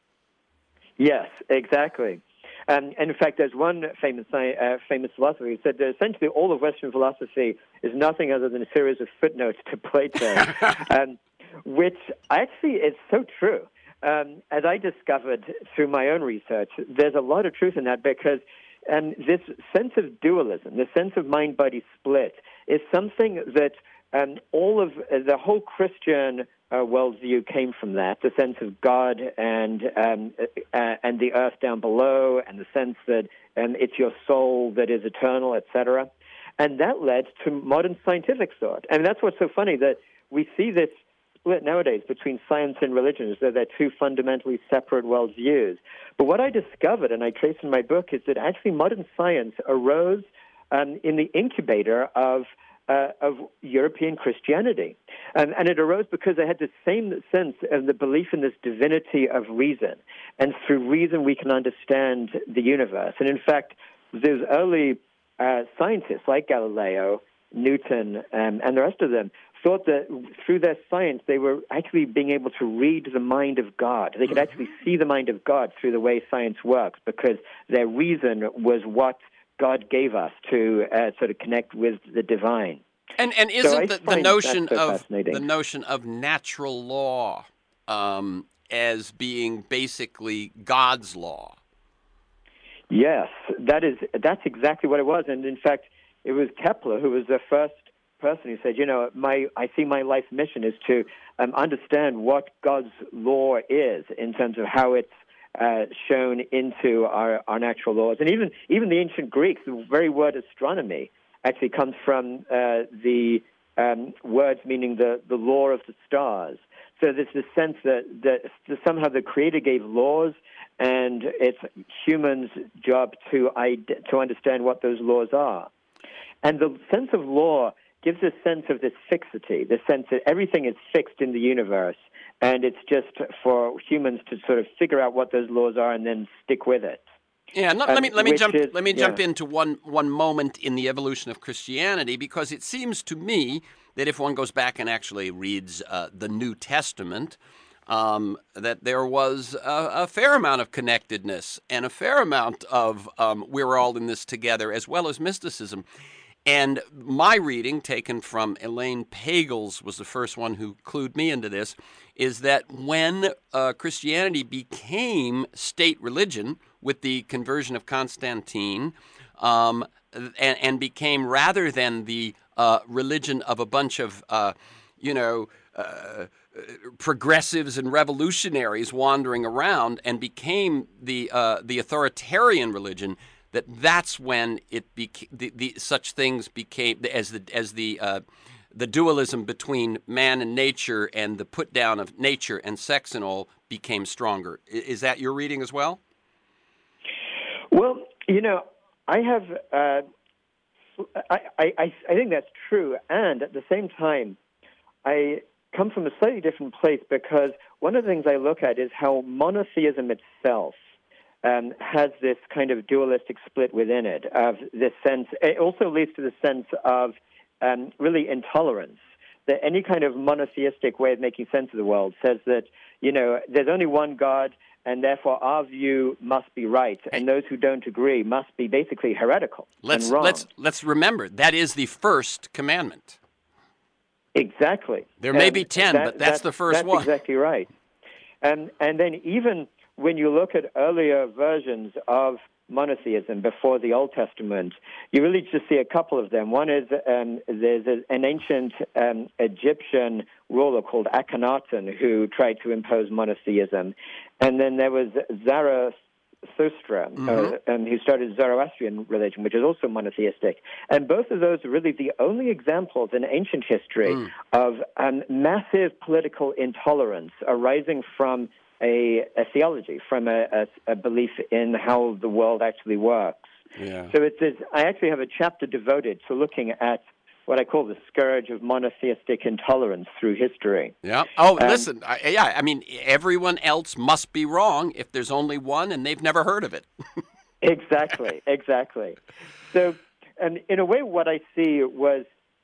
Yes, exactly. Um, and in fact, there's one famous uh, famous philosopher who said that essentially all of Western philosophy is nothing other than a series of footnotes to Plato, um, which actually is so true. Um, as I discovered through my own research, there's a lot of truth in that because um, this sense of dualism, the sense of mind-body split, is something that um, all of uh, the whole Christian uh, worldview came from that, the sense of God and um, uh, and the earth down below, and the sense that um, it's your soul that is eternal, et cetera. And that led to modern scientific thought. And that's what's so funny, that we see this split nowadays between science and religion as though they're two fundamentally separate worldviews. But what I discovered, and I trace in my book, is that actually modern science arose um, in the incubator of uh, of European Christianity. Um, and it arose because they had the same sense of the belief in this divinity of reason. And through reason, we can understand the universe. And in fact, those early uh, scientists like Galileo, Newton, um, and the rest of them thought that through their science, they were actually being able to read the mind of God. They could actually see the mind of God through the way science works because their reason was what God gave us to uh, sort of connect with the divine. And and isn't so the, the notion so of the notion of natural law um, as being basically God's law? Yes, that is that's exactly what it was. And in fact, it was Kepler who was the first person who said, you know, my I see my life mission is to um, understand what God's law is in terms of how it's uh, shown into our, our natural laws. And even even the ancient Greeks, the very word astronomy actually comes from uh, the um, words meaning the, the law of the stars. So there's this sense that, that somehow the Creator gave laws, and it's humans' job to to understand what those laws are. And the sense of law gives a sense of this fixity, the sense that everything is fixed in the universe, and it's just for humans to sort of figure out what those laws are and then stick with it. Yeah, not, let me let me jump is, let me yeah. jump into one one moment in the evolution of Christianity, because it seems to me that if one goes back and actually reads uh, the New Testament, um, that there was a, a fair amount of connectedness and a fair amount of um, we're all in this together, as well as mysticism. And my reading, taken from Elaine Pagels, was the first one who clued me into this, is that when uh, Christianity became state religion with the conversion of Constantine, um, and, and became, rather than the uh, religion of a bunch of, uh, you know, uh, progressives and revolutionaries wandering around, and became the uh, the authoritarian religion, that that's when it became the, the such things became as the as the uh, the dualism between man and nature and the put down of nature and sex and all became stronger. Is that your reading as well? Well, you know, I have uh, I, I I think that's true, and at the same time, I come from a slightly different place, because one of the things I look at is how monotheism itself Um, has this kind of dualistic split within it, of this sense. It also leads to the sense of um, really intolerance, that any kind of monotheistic way of making sense of the world says that, you know, there's only one God, and therefore our view must be right, and those who don't agree must be basically heretical let's, and wrong. Let's, let's remember, that is the first commandment. Exactly. There may and be ten, that, but that's, that's the first that's one. That's exactly right. And, and then even when you look at earlier versions of monotheism before the Old Testament, you really just see a couple of them. One is um, there's a, an ancient um, Egyptian ruler called Akhenaten who tried to impose monotheism. And then there was Zarathustra, mm-hmm. uh, um, who started Zoroastrian religion, which is also monotheistic. And both of those are really the only examples in ancient history mm. of um, massive political intolerance arising from A, a theology, from a, a, a belief in how the world actually works. Yeah. So it's, it's, I actually have a chapter devoted to looking at what I call the scourge of monotheistic intolerance through history. Yeah. Oh, um, listen, I, yeah, I mean, everyone else must be wrong if there's only one and they've never heard of it. Exactly, exactly. So um, in a way, what I see was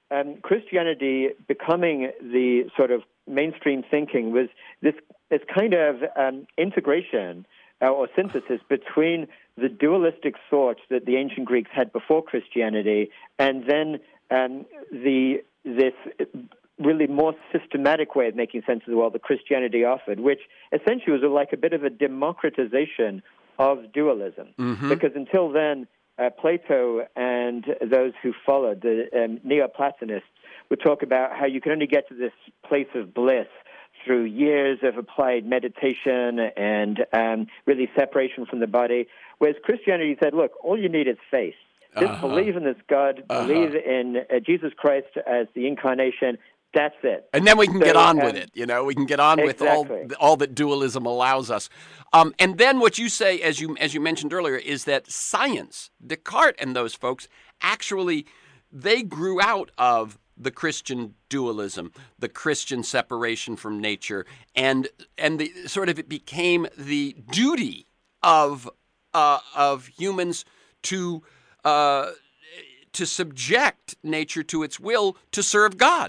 um, Christianity becoming the sort of mainstream thinking was this, this kind of um, integration uh, or synthesis between the dualistic thought that the ancient Greeks had before Christianity and then um, the this really more systematic way of making sense of the world that Christianity offered, which essentially was like a bit of a democratization of dualism. Mm-hmm. Because until then, uh, Plato and those who followed, the um, Neoplatonists, would talk about how you can only get to this place of bliss through years of applied meditation and um, really separation from the body, whereas Christianity said, look, all you need is faith. Just Uh-huh. believe in this God, Uh-huh. believe in uh, Jesus Christ as the incarnation. That's it. And then we can So, get on um, with it, you know. We can get on exactly. with all all that dualism allows us. Um, and then what you say, as you as you mentioned earlier, is that science, Descartes and those folks, actually, they grew out of the Christian dualism, the Christian separation from nature, and and the sort of it became the duty of uh, of humans to uh, to subject nature to its will to serve God.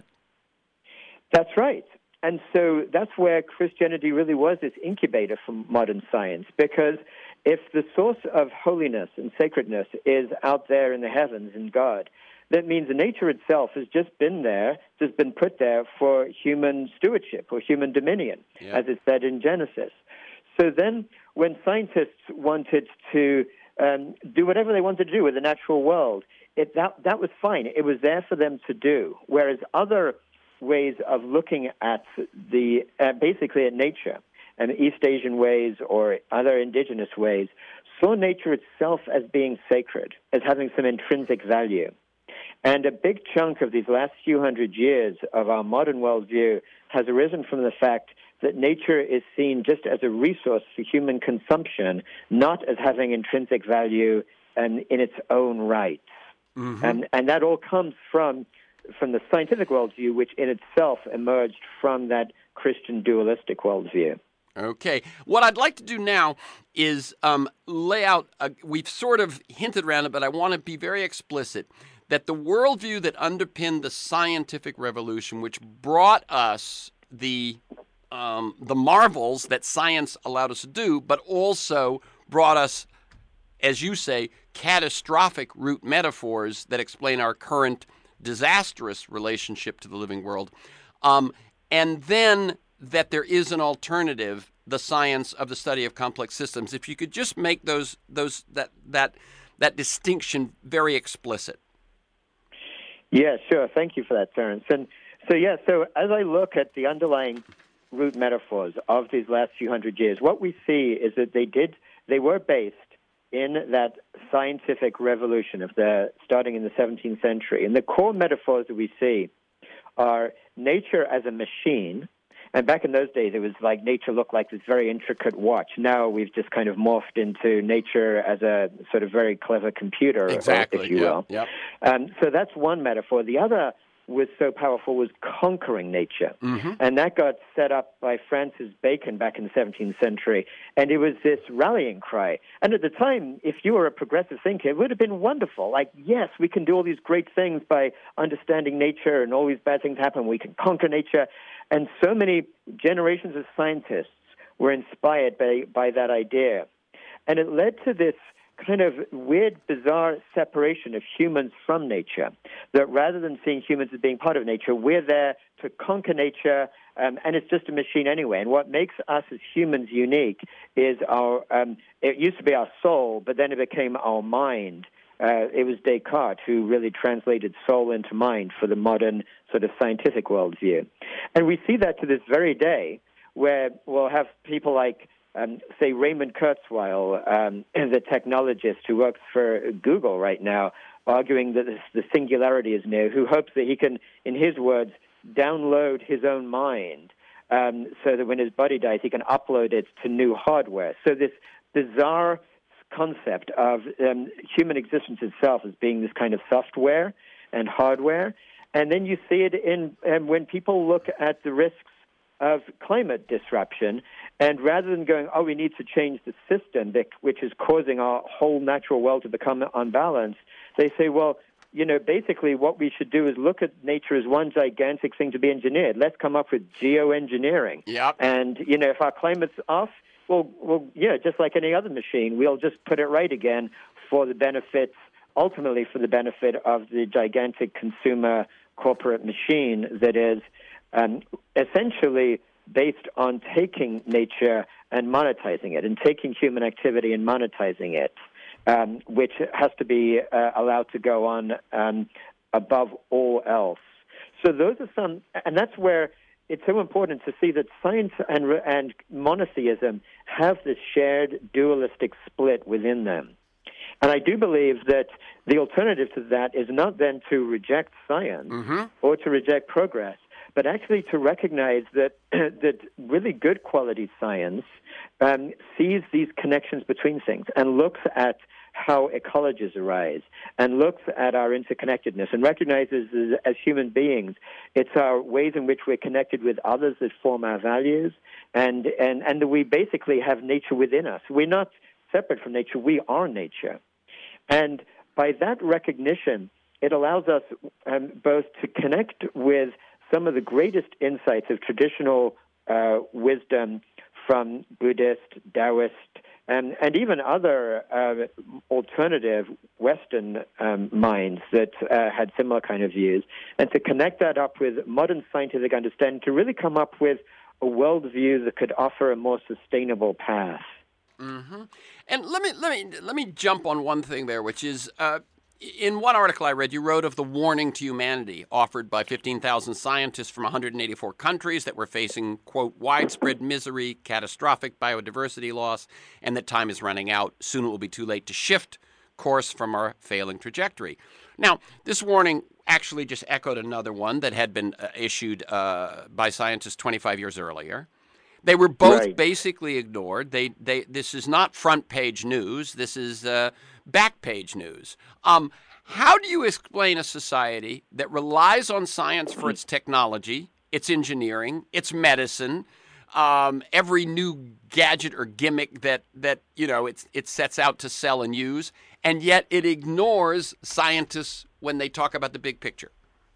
That's right. And so that's where Christianity really was this incubator for modern science, because if the source of holiness and sacredness is out there in the heavens in God, that means nature itself has just been there, just been put there for human stewardship or human dominion, Yeah. as it said in Genesis. So then when scientists wanted to um, do whatever they wanted to do with the natural world, it, that, that was fine. It was there for them to do, whereas other ways of looking at the uh, basically at nature, and East Asian ways or other indigenous ways, saw nature itself as being sacred, as having some intrinsic value. And a big chunk of these last few hundred years of our modern worldview has arisen from the fact that nature is seen just as a resource for human consumption, not as having intrinsic value um, in its own right. Mm-hmm. And, and that all comes from from the scientific worldview, which in itself emerged from that Christian dualistic worldview. Okay. What I'd like to do now is um, lay out, a, we've sort of hinted around it, but I want to be very explicit, that the worldview that underpinned the scientific revolution, which brought us the um, the marvels that science allowed us to do, but also brought us, as you say, catastrophic root metaphors that explain our current disastrous relationship to the living world, um, and then that there is an alternative, the science of the study of complex systems. If you could just make those those that that that distinction very explicit. Yeah, sure. Thank you for that, Terence. And so, yeah, so as I look at the underlying root metaphors of these last few hundred years, what we see is that they did they were based in that scientific revolution of the starting in the seventeenth century. And the core metaphors that we see are nature as a machine. And back in those days, it was like nature looked like this very intricate watch. Now we've just kind of morphed into nature as a sort of very clever computer, Exactly, if you yep, will. Yep. Um, so that's one metaphor. The other was so powerful was conquering nature. Mm-hmm. And that got set up by Francis Bacon back in the seventeenth century. And it was this rallying cry. And at the time, if you were a progressive thinker, it would have been wonderful. Like, yes, we can do all these great things by understanding nature, and all these bad things happen. We can conquer nature. And so many generations of scientists were inspired by, by that idea. And it led to this kind of weird, bizarre separation of humans from nature, that rather than seeing humans as being part of nature, we're there to conquer nature, um, and it's just a machine anyway. And what makes us as humans unique is our, um, it used to be our soul, but then it became our mind. Uh, it was Descartes who really translated soul into mind for the modern sort of scientific worldview. And we see that to this very day, where we'll have people like Um, say Raymond Kurzweil, um, the technologist who works for Google right now, arguing that this, the singularity is near, who hopes that he can, in his words, download his own mind um, so that when his body dies, he can upload it to new hardware. So this bizarre concept of um, human existence itself as being this kind of software and hardware. And then you see it in um, when people look at the risks of climate disruption, and rather than going, oh, we need to change the system, that, which is causing our whole natural world to become unbalanced, they say, well, you know, basically what we should do is look at nature as one gigantic thing to be engineered. Let's come up with geoengineering. Yep. And, you know, if our climate's off, well, well, yeah, just like any other machine, we'll just put it right again for the benefits, ultimately for the benefit of the gigantic consumer corporate machine that is um, essentially based on taking nature and monetizing it, and taking human activity and monetizing it, um, which has to be uh, allowed to go on um, above all else. So those are some, and that's where it's so important to see that science and, and monotheism have this shared dualistic split within them. And I do believe that the alternative to that is not then to reject science mm-hmm. or to reject progress, but actually to recognize that that really good quality science um, sees these connections between things and looks at how ecologies arise and looks at our interconnectedness and recognizes as, as human beings, it's our ways in which we're connected with others that form our values, and, and, and that we basically have nature within us. We're not separate from nature. We are nature. And by that recognition, it allows us um, both to connect with some of the greatest insights of traditional uh, wisdom from Buddhist, Taoist, and, and even other uh, alternative Western um, minds that uh, had similar kind of views, and to connect that up with modern scientific understanding to really come up with a worldview that could offer a more sustainable path. Mm-hmm. And let me let me let me jump on one thing there, which is uh, in one article I read, you wrote of the warning to humanity offered by fifteen thousand scientists from one hundred eighty-four countries that were facing, quote, widespread misery, catastrophic biodiversity loss, and that time is running out. Soon it will be too late to shift course from our failing trajectory. Now, this warning actually just echoed another one that had been uh, issued uh, by scientists twenty-five years earlier. They were both Right. basically ignored. They, they, this is not front page news. This is uh, back page news. Um, how do you explain a society that relies on science for its technology, its engineering, its medicine, um, every new gadget or gimmick that that you know it's, it sets out to sell and use, and yet it ignores scientists when they talk about the big picture?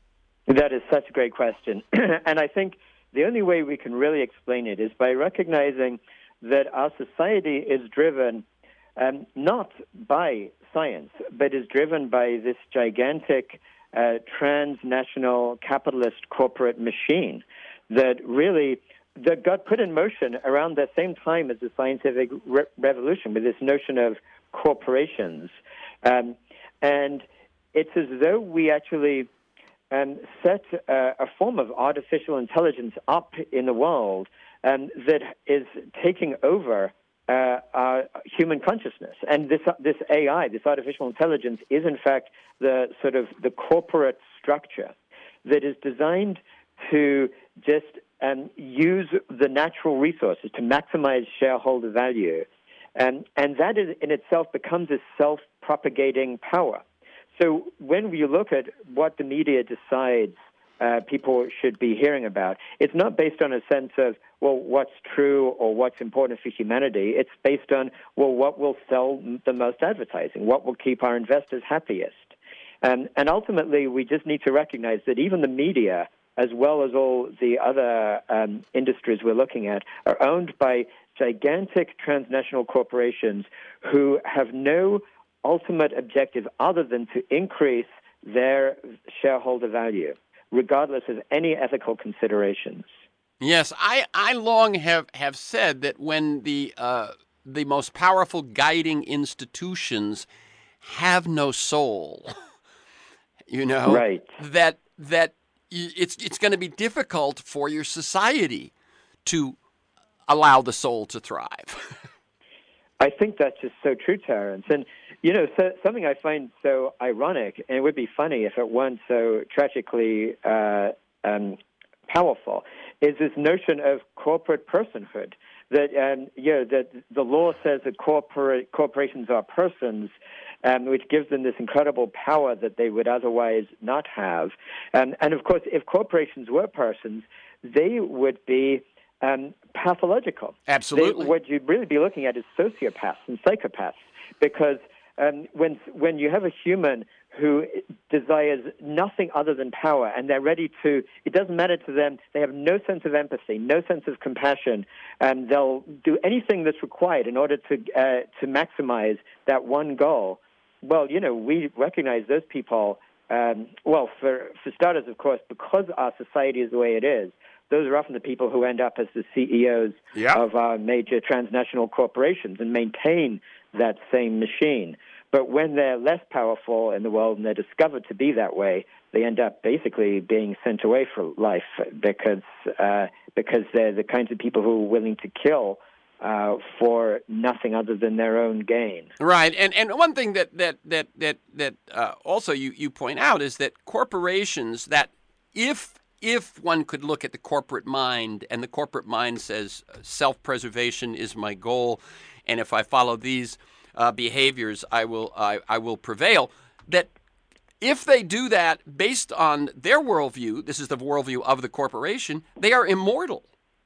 That is such a great question, and I think the only way we can really explain it is by recognizing that our society is driven um, not by science, but is driven by this gigantic uh, transnational capitalist corporate machine that really that got put in motion around the same time as the scientific re- revolution with this notion of corporations. Um, and it's as though we actually Um, set uh, a form of artificial intelligence up in the world um, that is taking over uh, our human consciousness. And this this A I, this artificial intelligence, is in fact the sort of the corporate structure that is designed to just um, use the natural resources to maximize shareholder value. Um, and that is, in itself becomes a self-propagating power. So when you look at what the media decides uh, people should be hearing about, it's not based on a sense of, well, what's true or what's important for humanity. It's based on, well, what will sell the most advertising? What will keep our investors happiest? Um, and ultimately, we just need to recognize that even the media, as well as all the other um, industries we're looking at, are owned by gigantic transnational corporations who have no ultimate objective other than to increase their shareholder value, regardless of any ethical considerations. Yes, I, I long have, have said that when the uh, the most powerful guiding institutions have no soul, you know, Right. that that it's it's going to be difficult for your society to allow the soul to thrive. I think that's just so true, Terence. And, you know, so, something I find so ironic, and it would be funny if it weren't so tragically uh, um, powerful, is this notion of corporate personhood. That, um, you know, that the law says that corporate corporations are persons, um, which gives them this incredible power that they would otherwise not have. Um, and, of course, if corporations were persons, they would be Um, pathological. Absolutely. They, what you'd really be looking at is sociopaths and psychopaths, because um, when when you have a human who desires nothing other than power, and they're ready to, it doesn't matter to them, they have no sense of empathy, no sense of compassion, and they'll do anything that's required in order to uh, to maximize that one goal. Well, you know, we recognize those people, um, well, for, for starters, of course, because our society is the way it is, those are often the people who end up as the C E Os yep. of our major transnational corporations and maintain that same machine. But when they're less powerful in the world and they're discovered to be that way, they end up basically being sent away from life because uh, because they're the kinds of people who are willing to kill uh, for nothing other than their own gain. Right, and and one thing that that that that that uh, also you, you point out is that corporations, that if if one could look at the corporate mind, and the corporate mind says self-preservation is my goal, and if I follow these Uh, behaviors, I will I, I will prevail, that if they do that based on their worldview, this is the worldview of the corporation, they are immortal.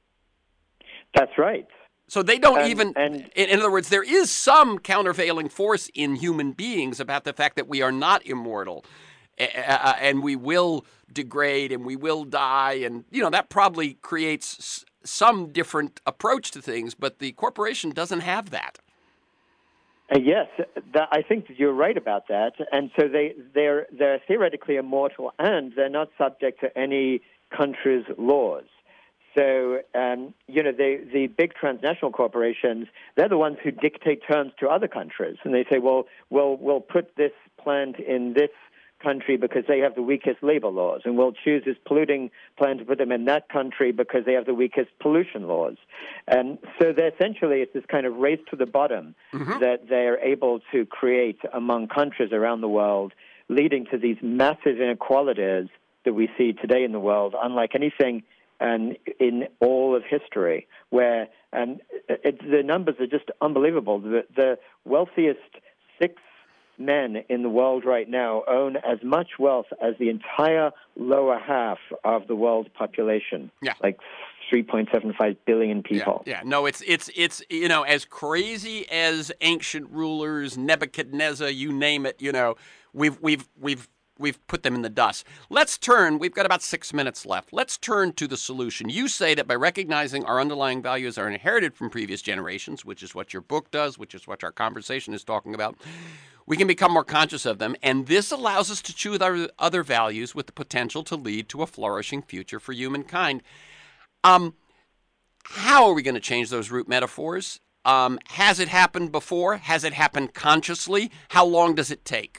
That's right. So they don't and, even, and, in, in other words, there is some countervailing force in human beings about the fact that we are not immortal, uh, and we will degrade and we will die, and, you know, that probably creates s- some different approach to things, but the corporation doesn't have that. Uh, yes, that, I think that you're right about that. And so they, they're, they're theoretically immortal, and they're not subject to any country's laws. So, um, you know, they, the big transnational corporations, they're the ones who dictate terms to other countries. And they say, well, we'll, we'll put this plant in this country because they have the weakest labor laws, and we'll choose this polluting plant to put them in that country because they have the weakest pollution laws. And so they're essentially, it's this kind of race to the bottom mm-hmm. that they're able to create among countries around the world, leading to these massive inequalities that we see today in the world, unlike anything um, in all of history, where um, it, the numbers are just unbelievable. The, the wealthiest six men in the world right now own as much wealth as the entire lower half of the world's population. Yeah. Like three point seven five billion people. Yeah, yeah. No, it's it's it's you know, as crazy as ancient rulers, Nebuchadnezzar, you name it, you know, we've we've we've we've put them in the dust. Let's turn, we've got about six minutes left. Let's turn to the solution. You say that by recognizing our underlying values are inherited from previous generations, which is what your book does, which is what our conversation is talking about, we can become more conscious of them, and this allows us to choose our other values with the potential to lead to a flourishing future for humankind. Um, how are we going to change those root metaphors? Um, has it happened before? Has it happened consciously? How long does it take?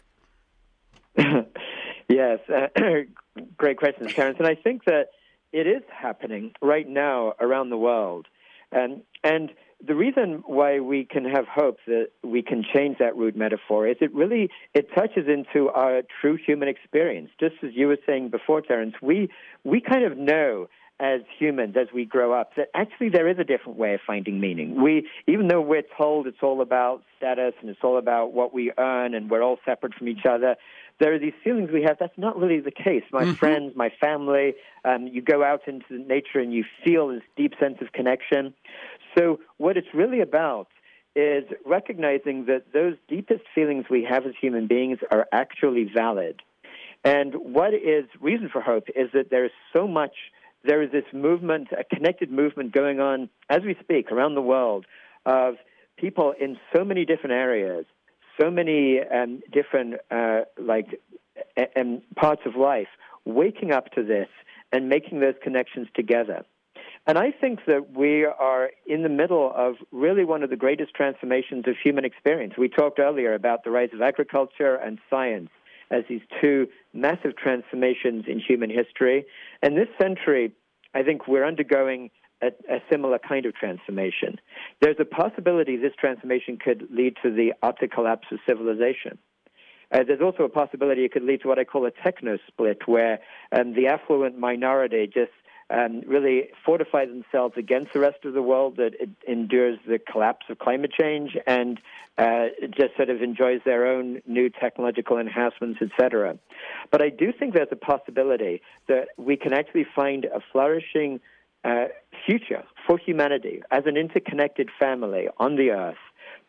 Yes, uh, great questions, Terence. And I think that it is happening right now around the world. Um, and the reason why we can have hope that we can change that root metaphor is it really, it touches into our true human experience. Just as you were saying before, Terence, we, we kind of know as humans, as we grow up, that actually there is a different way of finding meaning. We, even though we're told it's all about status and it's all about what we earn and we're all separate from each other, there are these feelings we have. That's not really the case. My mm-hmm. friends, my family, um, you go out into nature and you feel this deep sense of connection. So what it's really about is recognizing that those deepest feelings we have as human beings are actually valid. And what is reason for hope is that there is so much, there is this movement, a connected movement going on as we speak around the world of people in so many different areas, so many um, different uh, like um, parts of life, waking up to this and making those connections together. And I think that we are in the middle of really one of the greatest transformations of human experience. We talked earlier about the rise of agriculture and science as these two massive transformations in human history. And this century, I think we're undergoing a, a similar kind of transformation. There's a possibility this transformation could lead to the utter collapse of civilization. Uh, there's also a possibility it could lead to what I call a techno-split, where um, the affluent minority just um, really fortify themselves against the rest of the world that it endures the collapse of climate change and uh, just sort of enjoys their own new technological enhancements, et cetera. But I do think there's a possibility that we can actually find a flourishing uh, future for humanity as an interconnected family on the earth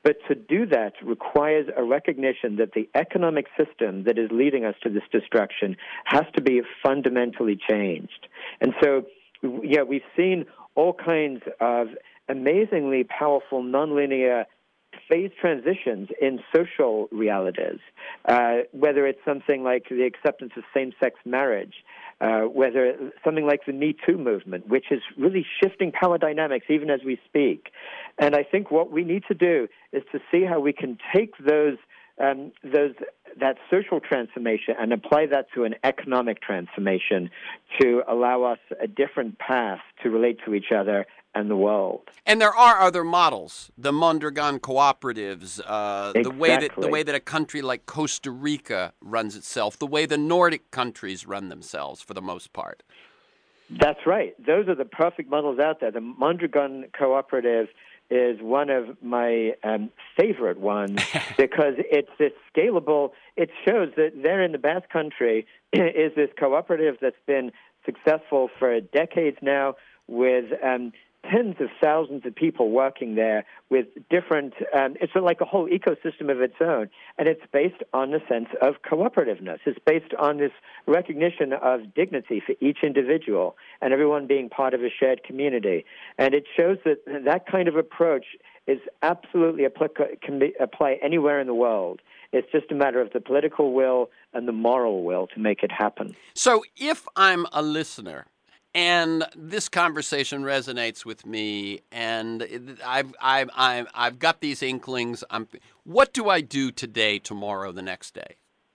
But to do that requires a recognition that the economic system that is leading us to this destruction has to be fundamentally changed. And so, yeah, we've seen all kinds of amazingly powerful nonlinear phase transitions in social realities, uh, whether it's something like the acceptance of same-sex marriage, uh, whether something like the Me Too movement, which is really shifting power dynamics even as we speak. And I think what we need to do is to see how we can take those um, those that social transformation and apply that to an economic transformation to allow us a different path to relate to each other and the world. And there are other models, the Mondragon cooperatives, uh, exactly. the way that the way that a country like Costa Rica runs itself, the way the Nordic countries run themselves for the most part. That's right. Those are the perfect models out there. The Mondragon cooperative is one of my um, favorite ones because it's this scalable. It shows that there in the Basque Country is this cooperative that's been successful for decades now with um, tens of thousands of people working there with different, um, it's like a whole ecosystem of its own. And it's based on the sense of cooperativeness. It's based on this recognition of dignity for each individual and everyone being part of a shared community. And it shows that that kind of approach is absolutely applica- can be, apply anywhere in the world. It's just a matter of the political will and the moral will to make it happen. So if I'm a listener, and this conversation resonates with me, and I've I've I've, I've got these inklings. I'm, what do I do today, tomorrow, the next day?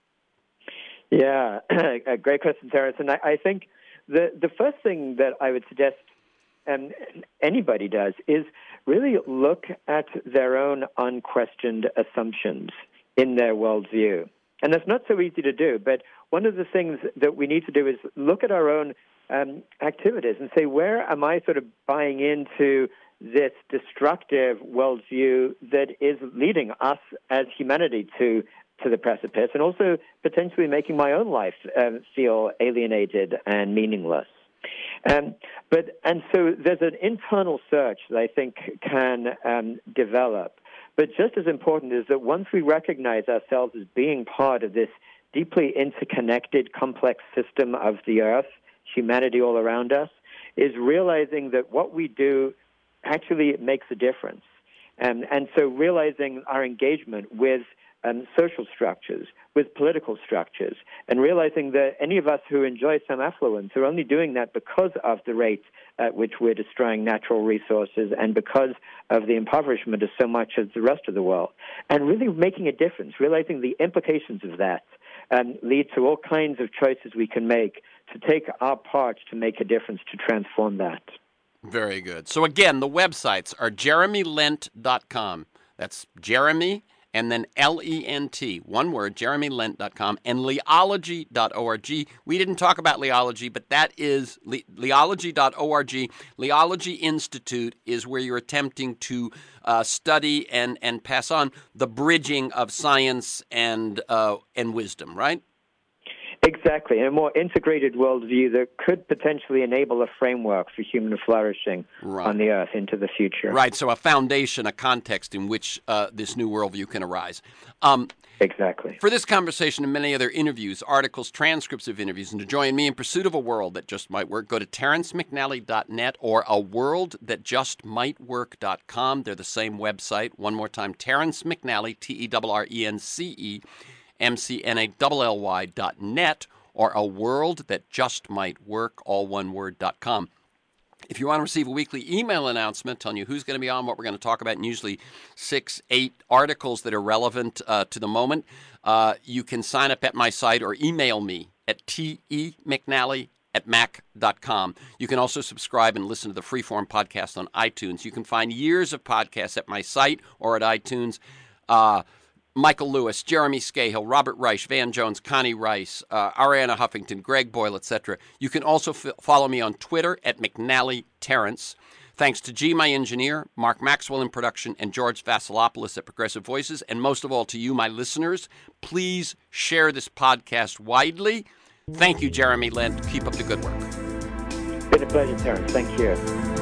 Yeah, a great question, Terence. And I, I think the the first thing that I would suggest um, anybody does is really look at their own unquestioned assumptions in their worldview. And that's not so easy to do, but one of the things that we need to do is look at our own Um, activities and say, where am I sort of buying into this destructive worldview that is leading us as humanity to to the precipice, and also potentially making my own life um, feel alienated and meaningless. Um, but and so there's an internal search that I think can um, develop. But just as important is that once we recognize ourselves as being part of this deeply interconnected, complex system of the earth, humanity all around us, is realizing that what we do actually makes a difference. And, and so realizing our engagement with um, social structures, with political structures, and realizing that any of us who enjoy some affluence are only doing that because of the rate at which we're destroying natural resources and because of the impoverishment of so much of the rest of the world. And really making a difference, realizing the implications of that um, lead to all kinds of choices we can make to take our part to make a difference, to transform that. Very good. So again, the websites are jeremy lent dot com. That's Jeremy and then L E N T, one word, jeremy lent dot com, and leology dot org. We didn't talk about Leology, but that is le- leology dot org. Leology Institute is where you're attempting to uh, study and, and pass on the bridging of science and uh, and wisdom, right? Exactly, and a more integrated worldview that could potentially enable a framework for human flourishing right. on the earth into the future. Right, so a foundation, a context in which uh, this new worldview can arise. Um, exactly. For this conversation and many other interviews, articles, transcripts of interviews, and to join me in pursuit of a world that just might work, go to terence mcnally dot net or a world that just might work dot com. They're the same website. One more time, Terence McNally, T E R R E N C E, M C N A L L Y dot net, or a world that just might work, all one word, dot com. If you want to receive a weekly email announcement telling you who's going to be on, what we're going to talk about, and usually six, eight articles that are relevant uh, to the moment, uh, you can sign up at my site or email me at temcnally at mac dot com. You can also subscribe and listen to the Freeform podcast on iTunes. You can find years of podcasts at my site or at iTunes. Uh, Michael Lewis, Jeremy Scahill, Robert Reich, Van Jones, Connie Rice, uh, Ariana Huffington, Greg Boyle, et cetera. You can also f- follow me on Twitter at McNally Terrence. Thanks to G, my engineer, Mark Maxwell in production, and George Vasilopoulos at Progressive Voices, and most of all to you, my listeners. Please share this podcast widely. Thank you, Jeremy Lent. Keep up the good work. It's been a pleasure, Terence. Thank you.